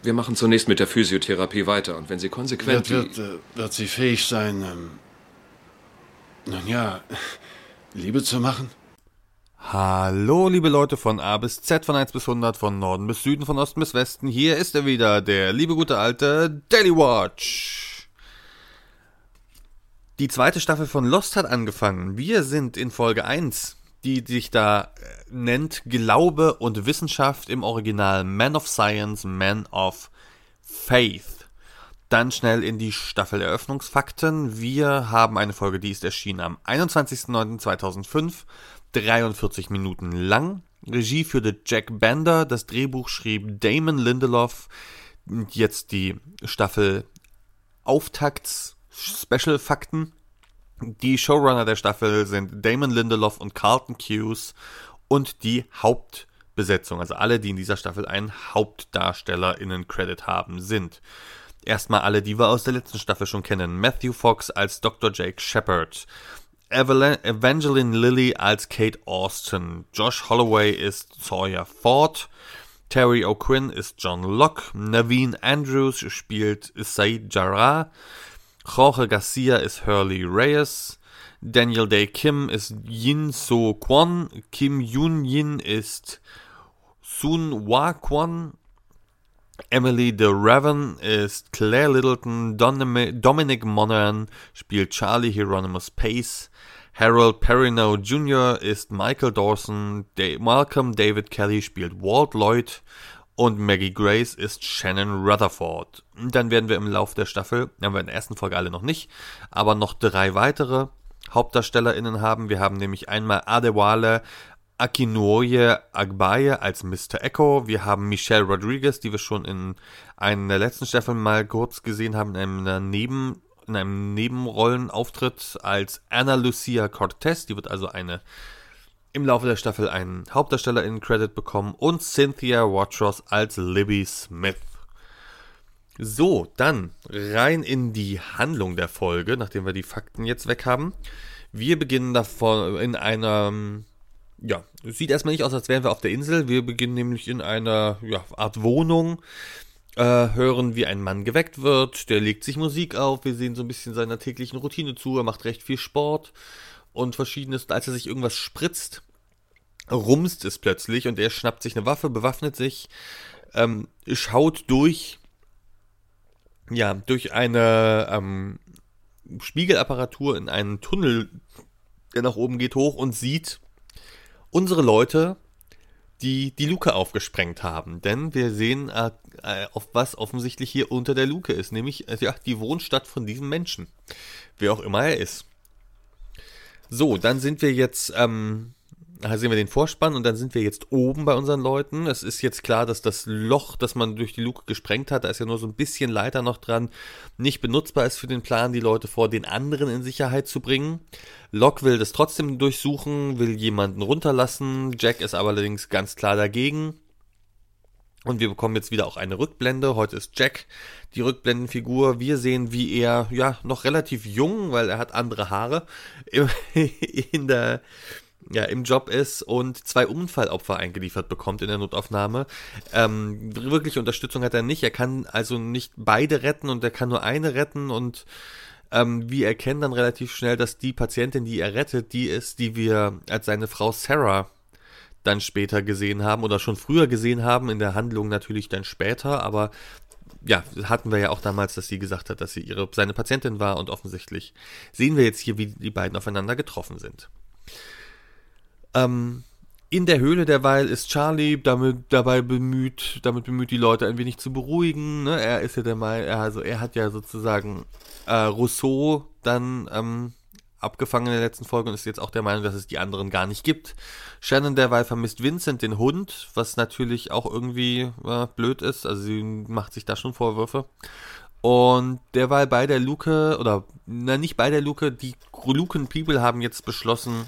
Wir machen zunächst mit der Physiotherapie weiter. Und wenn Sie konsequent... Wird sie fähig sein, Liebe zu machen? Hallo, liebe Leute von A bis Z, von 1 bis 100, von Norden bis Süden, von Osten bis Westen. Hier ist er wieder, der liebe gute alte Daily Watch. Die zweite Staffel von Lost hat angefangen. Wir sind in Folge 1, die sich da nennt Glaube und Wissenschaft, im Original Man of Science, Man of Faith. Dann schnell in die Staffeleröffnungsfakten. Wir haben eine Folge, die ist erschienen am 21.09.2005, 43 Minuten lang. Regie führte Jack Bender, das Drehbuch schrieb Damon Lindelof. Jetzt die Staffel Auftakts-Special-Fakten. Die Showrunner der Staffel sind Damon Lindelof und Carlton Cuse und die Hauptbesetzung, also alle, die in dieser Staffel einen HauptdarstellerInnen-Credit haben, sind erstmal alle, die wir aus der letzten Staffel schon kennen. Matthew Fox als Dr. Jake Shepard, Evangeline Lilly als Kate Austin, Josh Holloway ist Sawyer Ford, Terry O'Quinn ist John Locke, Naveen Andrews spielt Saeed Jarrah, Jorge Garcia ist Hurley Reyes, Daniel Day Kim ist Yin So Kwon, Kim Yoon Yin ist Sun Hwa Kwon, Emily de Raven ist Claire Littleton, Dominic Monaghan spielt Charlie Hieronymus Pace, Harold Perrineau Jr. ist Michael Dawson, Malcolm David Kelly spielt Walt Lloyd und Maggie Grace ist Shannon Rutherford. Dann werden wir im Laufe der Staffel, haben wir in der ersten Folge alle noch nicht, aber noch 3 weitere HauptdarstellerInnen haben. Wir haben nämlich einmal Adewale Akinnuoye Agbaye als Mr. Echo. Wir haben Michelle Rodriguez, die wir schon in einer der letzten Staffeln mal kurz gesehen haben, in einem Nebenrollenauftritt als Ana Lucia Cortez. Die wird also im Laufe der Staffel einen HauptdarstellerInnen-Credit bekommen. Und Cynthia Watros als Libby Smith. So, dann rein in die Handlung der Folge, nachdem wir die Fakten jetzt weg haben. Wir beginnen davon in einer... Ja, es sieht erstmal nicht aus, als wären wir auf der Insel. Wir beginnen nämlich in einer Art Wohnung, hören, wie ein Mann geweckt wird. Der legt sich Musik auf. Wir sehen so ein bisschen seiner täglichen Routine zu. Er macht recht viel Sport und Verschiedenes. Als er sich irgendwas spritzt, rumst es plötzlich und er schnappt sich eine Waffe, bewaffnet sich, schaut durch eine Spiegelapparatur in einen Tunnel, der nach oben geht, hoch und sieht unsere Leute, die Luke aufgesprengt haben. Denn wir sehen, auf was offensichtlich hier unter der Luke ist. Nämlich die Wohnstadt von diesem Menschen. Wer auch immer er ist. So, dann sind wir jetzt, sehen wir den Vorspann und dann sind wir jetzt oben bei unseren Leuten. Es ist jetzt klar, dass das Loch, das man durch die Luke gesprengt hat, da ist ja nur so ein bisschen Leiter noch dran, nicht benutzbar ist für den Plan, die Leute vor den anderen in Sicherheit zu bringen. Locke will das trotzdem durchsuchen, will jemanden runterlassen. Jack ist aber allerdings ganz klar dagegen. Und wir bekommen jetzt wieder auch eine Rückblende. Heute ist Jack die Rückblendenfigur. Wir sehen, wie er, noch relativ jung, weil er hat andere Haare, im Job ist und 2 Unfallopfer eingeliefert bekommt in der Notaufnahme. Wirkliche Unterstützung hat er nicht. Er kann also nicht beide retten und er kann nur eine retten und wir erkennen dann relativ schnell, dass die Patientin, die er rettet, die ist, die wir als seine Frau Sarah dann später gesehen haben oder schon früher gesehen haben, in der Handlung natürlich dann später, aber hatten wir ja auch damals, dass sie gesagt hat, dass sie seine Patientin war und offensichtlich sehen wir jetzt hier, wie die beiden aufeinander getroffen sind. In der Höhle derweil ist Charlie damit bemüht, die Leute ein wenig zu beruhigen. Ne? Er ist ja er hat ja sozusagen Rousseau dann abgefangen in der letzten Folge und ist jetzt auch der Meinung, dass es die anderen gar nicht gibt. Shannon derweil vermisst Vincent, den Hund, was natürlich auch irgendwie blöd ist. Also sie macht sich da schon Vorwürfe. Und derweil bei der Luke, nicht bei der Luke, die Luken People haben jetzt beschlossen,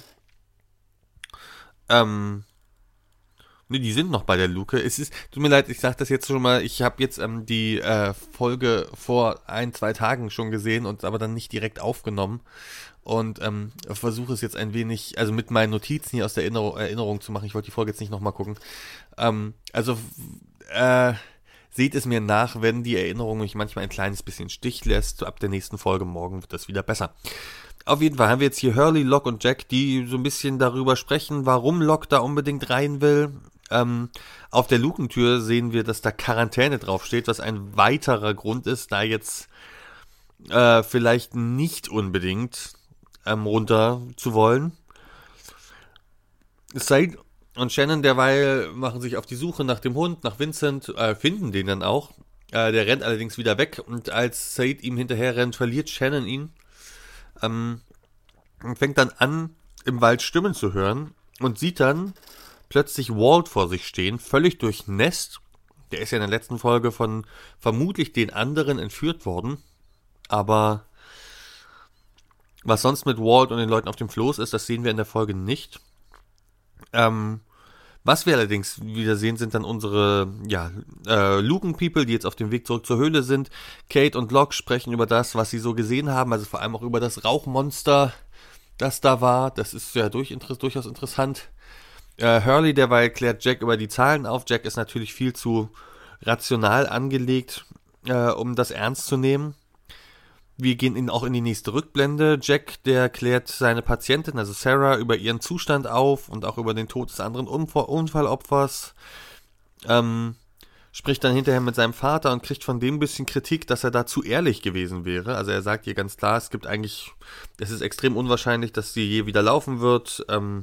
die sind noch bei der Luke. Tut mir leid, ich sag das jetzt schon mal, ich habe jetzt die Folge vor 1-2 Tagen schon gesehen und aber dann nicht direkt aufgenommen und versuche es jetzt ein wenig, also mit meinen Notizen hier aus der Erinnerung zu machen. Ich wollte die Folge jetzt nicht nochmal gucken. Seht es mir nach, wenn die Erinnerung mich manchmal ein kleines bisschen Stich lässt. Ab der nächsten Folge morgen wird das wieder besser. Auf jeden Fall haben wir jetzt hier Hurley, Locke und Jack, die so ein bisschen darüber sprechen, warum Locke da unbedingt rein will. Auf der Lukentür sehen wir, dass da Quarantäne draufsteht, was ein weiterer Grund ist, da jetzt vielleicht nicht unbedingt runter zu wollen. Sayid und Shannon derweil machen sich auf die Suche nach dem Hund, nach Vincent, finden den dann auch. Der rennt allerdings wieder weg und als Sayid ihm hinterher rennt, verliert Shannon ihn. Und fängt dann an, im Wald Stimmen zu hören und sieht dann plötzlich Walt vor sich stehen, völlig durchnässt. Der ist ja in der letzten Folge von vermutlich den anderen entführt worden. Aber was sonst mit Walt und den Leuten auf dem Floß ist, das sehen wir in der Folge nicht. Was wir allerdings wieder sehen, sind dann unsere Luken-People, die jetzt auf dem Weg zurück zur Höhle sind. Kate und Locke sprechen über das, was sie so gesehen haben, also vor allem auch über das Rauchmonster, das da war. Das ist ja durchaus interessant. Hurley derweil klärt Jack über die Zahlen auf. Jack ist natürlich viel zu rational angelegt, um das ernst zu nehmen. Wir gehen auch in die nächste Rückblende. Jack, der klärt seine Patientin, also Sarah, über ihren Zustand auf und auch über den Tod des anderen Unfallopfers. Spricht dann hinterher mit seinem Vater und kriegt von dem ein bisschen Kritik, dass er da zu ehrlich gewesen wäre. Also er sagt hier ganz klar, es ist extrem unwahrscheinlich, dass sie je wieder laufen wird.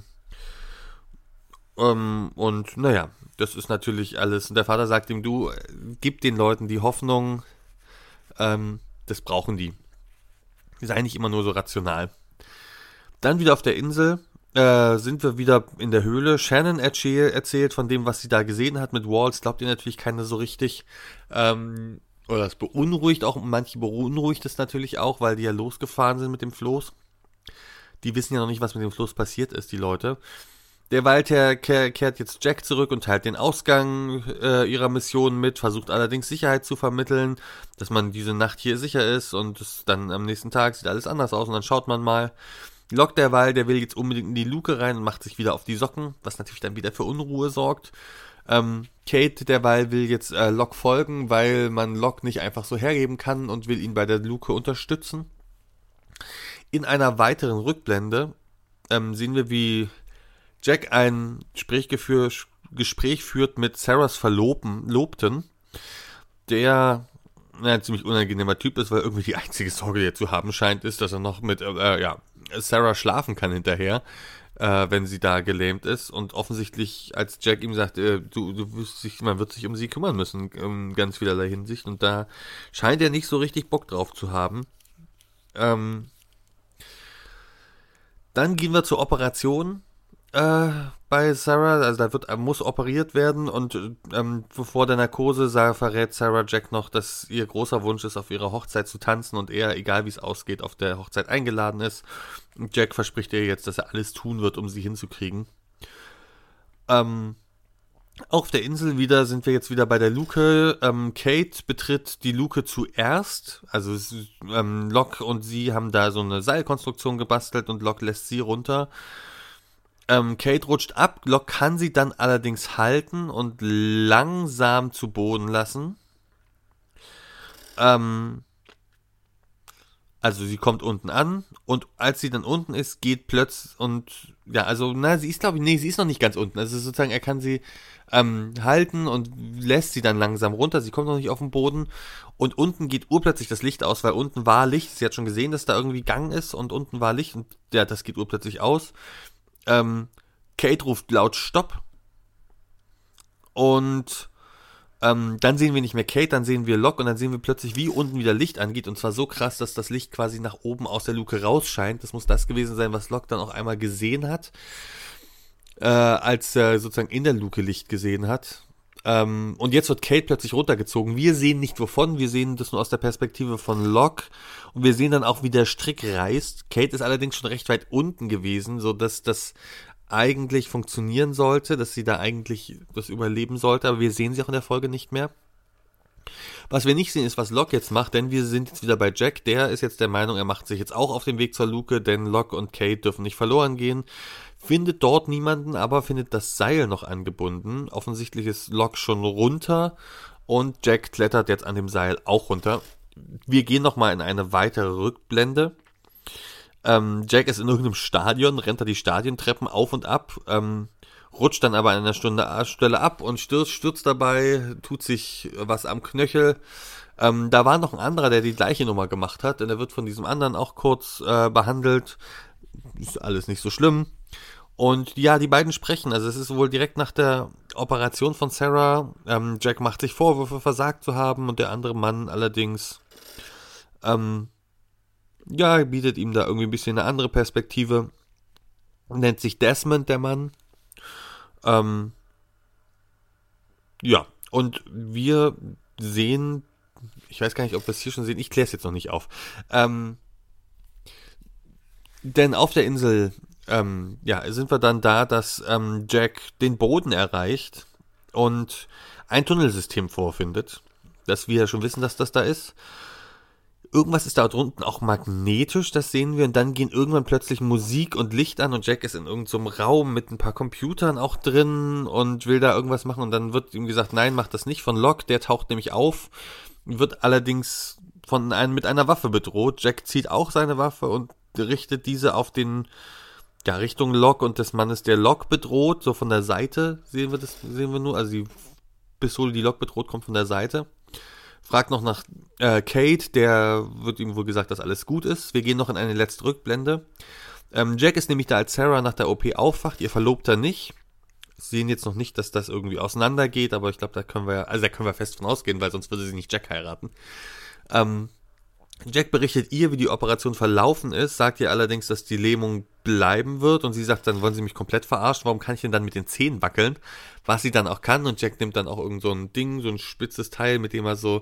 Und naja, das ist natürlich alles. Und der Vater sagt ihm, du, gib den Leuten die Hoffnung, das brauchen die. Sei nicht immer nur so rational. Dann wieder auf der Insel, sind wir wieder in der Höhle. Shannon erzählt von dem, was sie da gesehen hat mit Walls. Glaubt ihr natürlich keiner so richtig. Oder es beunruhigt auch, manche beunruhigt es natürlich auch, weil die ja losgefahren sind mit dem Floß. Die wissen ja noch nicht, was mit dem Floß passiert ist, die Leute. Derweil kehrt jetzt Jack zurück und teilt den Ausgang ihrer Mission mit, versucht allerdings Sicherheit zu vermitteln, dass man diese Nacht hier sicher ist und es dann am nächsten Tag sieht alles anders aus und dann schaut man mal. Locke derweil, der will jetzt unbedingt in die Luke rein und macht sich wieder auf die Socken, was natürlich dann wieder für Unruhe sorgt. Kate derweil will jetzt Locke folgen, weil man Locke nicht einfach so hergeben kann und will ihn bei der Luke unterstützen. In einer weiteren Rückblende sehen wir, wie Jack ein Gespräch führt mit Sarahs Verlobten, der ein ziemlich unangenehmer Typ ist, weil irgendwie die einzige Sorge, die er zu haben scheint, ist, dass er noch mit Sarah schlafen kann hinterher, wenn sie da gelähmt ist. Und offensichtlich, als Jack ihm sagt, man wird sich um sie kümmern müssen, in ganz vielerlei Hinsicht. Und da scheint er nicht so richtig Bock drauf zu haben. Dann gehen wir zur Operation bei Sarah, also da muss operiert werden und vor der Narkose verrät Sarah Jack noch, dass ihr großer Wunsch ist, auf ihrer Hochzeit zu tanzen und er, egal wie es ausgeht, auf der Hochzeit eingeladen ist. Und Jack verspricht ihr jetzt, dass er alles tun wird, um sie hinzukriegen. Auf der Insel sind wir jetzt wieder bei der Luke. Kate betritt die Luke zuerst, also Locke und sie haben da so eine Seilkonstruktion gebastelt und Locke lässt sie runter. Kate rutscht ab, Locke kann sie dann allerdings halten und langsam zu Boden lassen. Also sie kommt unten an und als sie dann unten ist, geht plötzlich sie ist sie ist noch nicht ganz unten. Also sozusagen, er kann sie halten und lässt sie dann langsam runter. Sie kommt noch nicht auf den Boden und unten geht urplötzlich das Licht aus, weil unten war Licht. Sie hat schon gesehen, dass da irgendwie Gang ist und unten war Licht und das geht urplötzlich aus. Kate ruft laut Stopp und dann sehen wir nicht mehr Kate, dann sehen wir Locke und dann sehen wir plötzlich, wie unten wieder Licht angeht und zwar so krass, dass das Licht quasi nach oben aus der Luke rausscheint. Das muss das gewesen sein, was Locke dann auch einmal gesehen hat, als er sozusagen in der Luke Licht gesehen hat. Und jetzt wird Kate plötzlich runtergezogen. Wir sehen nicht wovon, wir sehen das nur aus der Perspektive von Locke und wir sehen dann auch, wie der Strick reißt. Kate ist allerdings schon recht weit unten gewesen, sodass das eigentlich funktionieren sollte, dass sie da eigentlich das überleben sollte, aber wir sehen sie auch in der Folge nicht mehr. Was wir nicht sehen, ist, was Locke jetzt macht, denn wir sind jetzt wieder bei Jack. Der ist jetzt der Meinung, er macht sich jetzt auch auf den Weg zur Luke, denn Locke und Kate dürfen nicht verloren gehen. Findet dort niemanden, aber findet das Seil noch angebunden. Offensichtlich ist Locke schon runter Und Jack klettert jetzt an dem Seil auch runter. Wir gehen nochmal in eine weitere Rückblende. Jack ist in irgendeinem Stadion, rennt da die Stadiontreppen auf und ab, rutscht dann aber an einer Stelle ab und stürzt dabei, tut sich was am Knöchel. Da war noch ein anderer, der die gleiche Nummer gemacht hat, denn er wird von diesem anderen auch kurz behandelt. Ist alles nicht so schlimm. Und ja, die beiden sprechen, also es ist wohl direkt nach der Operation von Sarah. Jack macht sich Vorwürfe, versagt zu haben, und der andere Mann allerdings bietet ihm da irgendwie ein bisschen eine andere Perspektive. Nennt sich Desmond, der Mann. Und wir sehen, ich weiß gar nicht, ob wir es hier schon sehen, ich kläre es jetzt noch nicht auf. Denn auf der Insel, sind wir dann da, dass Jack den Boden erreicht und ein Tunnelsystem vorfindet, dass wir schon wissen, dass das da ist. Irgendwas ist da drunten auch magnetisch, das sehen wir, und dann gehen irgendwann plötzlich Musik und Licht an und Jack ist in irgendeinem Raum mit ein paar Computern auch drin und will da irgendwas machen, und dann wird ihm gesagt, nein, mach das nicht, von Locke, der taucht nämlich auf, wird allerdings mit einer Waffe bedroht. Jack zieht auch seine Waffe und richtet diese auf Richtung Locke und des Mannes, der Locke bedroht, so von der Seite sehen wir nur, also die Pistole, die Locke bedroht, kommt von der Seite. Fragt noch nach Kate, der wird ihm wohl gesagt, dass alles gut ist. Wir gehen noch in eine letzte Rückblende. Jack ist nämlich da, als Sarah nach der OP aufwacht, ihr Verlobter nicht. Sehen jetzt noch nicht, dass das irgendwie auseinandergeht, aber ich glaube, da können wir fest von ausgehen, weil sonst würde sie nicht Jack heiraten. Jack berichtet ihr, wie die Operation verlaufen ist, sagt ihr allerdings, dass die Lähmung bleiben wird, und sie sagt, dann wollen sie mich komplett verarschen, warum kann ich denn dann mit den Zähnen wackeln? Was sie dann auch kann, und Jack nimmt dann auch irgend so ein Ding, so ein spitzes Teil, mit dem er so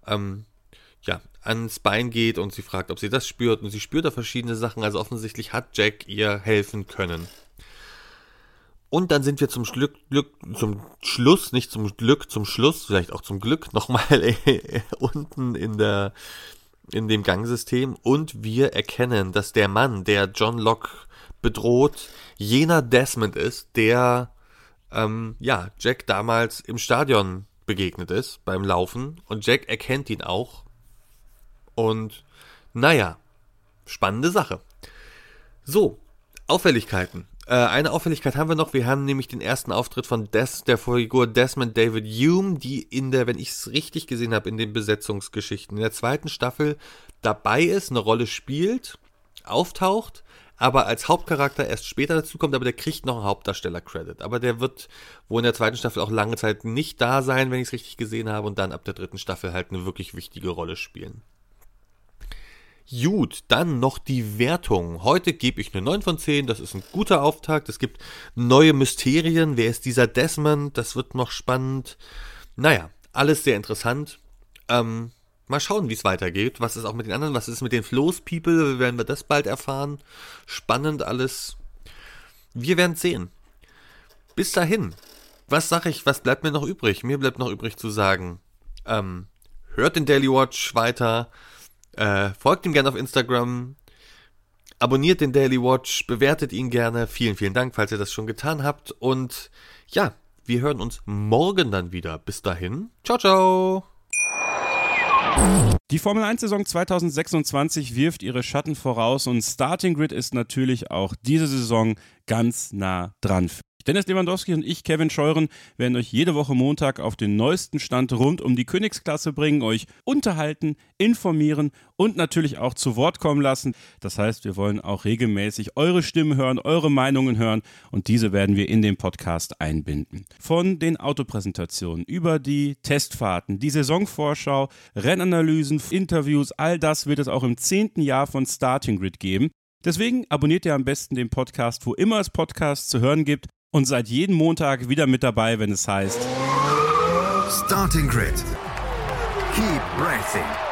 ans Bein geht, und sie fragt, ob sie das spürt, und sie spürt da verschiedene Sachen, also offensichtlich hat Jack ihr helfen können. Und dann sind wir zum Schluss, vielleicht auch zum Glück, nochmal unten in dem Gangsystem, und wir erkennen, dass der Mann, der John Locke bedroht, jener Desmond ist, der Jack damals im Stadion begegnet ist, beim Laufen, und Jack erkennt ihn auch. Und spannende Sache. So, Auffälligkeiten. Eine Auffälligkeit haben wir noch. Wir haben nämlich den ersten Auftritt von der Figur Desmond David Hume, die wenn ich es richtig gesehen habe, in den Besetzungsgeschichten in der 2. Staffel dabei ist, eine Rolle spielt, auftaucht, aber als Hauptcharakter erst später dazu kommt, aber der kriegt noch einen Hauptdarsteller-Credit. Aber der wird wohl in der 2. Staffel auch lange Zeit nicht da sein, wenn ich es richtig gesehen habe, und dann ab der 3. Staffel halt eine wirklich wichtige Rolle spielen. Gut, dann noch die Wertung. Heute gebe ich eine 9 von 10, das ist ein guter Auftakt. Es gibt neue Mysterien. Wer ist dieser Desmond? Das wird noch spannend. Alles sehr interessant. Mal schauen, wie es weitergeht. Was ist auch mit den anderen? Was ist mit den Flows People? Werden wir das bald erfahren? Spannend alles. Wir werden es sehen. Bis dahin. Was sage ich? Was bleibt mir noch übrig? Mir bleibt noch übrig zu sagen, hört den Daily Watch weiter. Folgt ihm gerne auf Instagram, abonniert den Daily Watch, bewertet ihn gerne. Vielen, vielen Dank, falls ihr das schon getan habt. Und wir hören uns morgen dann wieder. Bis dahin, ciao, ciao. Die Formel 1-Saison 2026 wirft ihre Schatten voraus, und Starting Grid ist natürlich auch diese Saison ganz nah dran. Dennis Lewandowski und ich, Kevin Scheuren, werden euch jede Woche Montag auf den neuesten Stand rund um die Königsklasse bringen, euch unterhalten, informieren und natürlich auch zu Wort kommen lassen. Das heißt, wir wollen auch regelmäßig eure Stimmen hören, eure Meinungen hören, und diese werden wir in den Podcast einbinden. Von den Autopräsentationen über die Testfahrten, die Saisonvorschau, Rennanalysen, Interviews, all das wird es auch im 10. Jahr von Starting Grid geben. Deswegen abonniert ihr am besten den Podcast, wo immer es Podcasts zu hören gibt, und seid jeden Montag wieder mit dabei, wenn es heißt Starting Grid. Keep racing.